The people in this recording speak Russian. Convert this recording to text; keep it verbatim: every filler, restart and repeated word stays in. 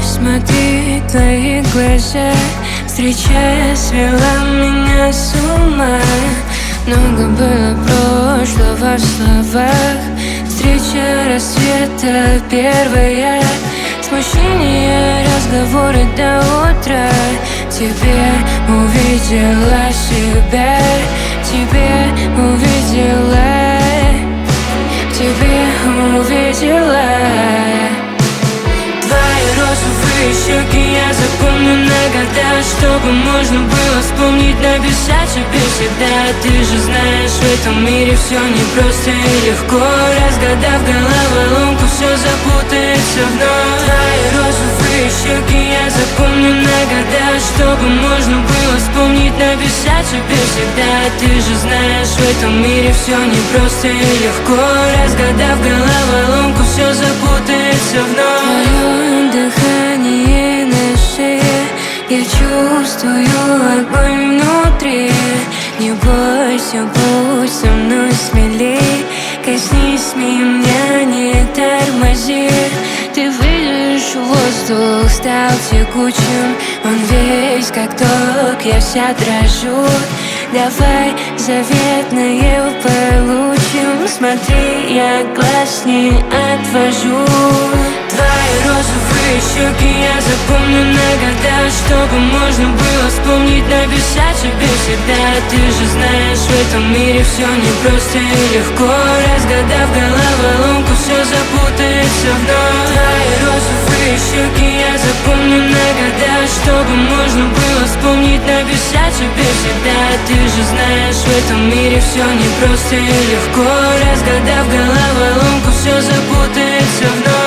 Смотри, твои глаза, встреча свела меня с ума. Много было прошлого в словах, встреча рассвета первая. Смущение, разговоры до утра. Тебе увидела себя, тебе увидела, тебе увидела. Твои розовые щеки я запомню на года, чтобы можно было вспомнить, написать тебе всегда. Ты же знаешь, в этом мире все непросто и легко. Разгадав головоломку, все запутается вновь. Твои розовые щеки я запомню на года, чтобы можно было вспомнить, написать тебе всегда. Ты же знаешь, в этом мире все непросто и легко. Разгадав головоломку, все запутается вновь. Твое дыхание на шее, я чувствую огонь внутри. Не бойся, будь со мной смелей, коснись меня, не тормози. Ты выйдешь, воздух стал текучим, он весь как ток, я вся дрожу. Давай заветное получим, смотри, я глаз не отвожу. Твои розовые щеки я запомню на года, чтобы можно было вспомнить, написать тебе всегда. Ты же знаешь, в этом мире все непросто и легко. Разгадав головоломку, все запутается вновь. Твои розовые щеки я запомню на года, чтобы можно было вспомнить, написать тебе всегда. Ты же знаешь, в этом мире все непросто и легко. Разгадав головоломку, все запутается вновь.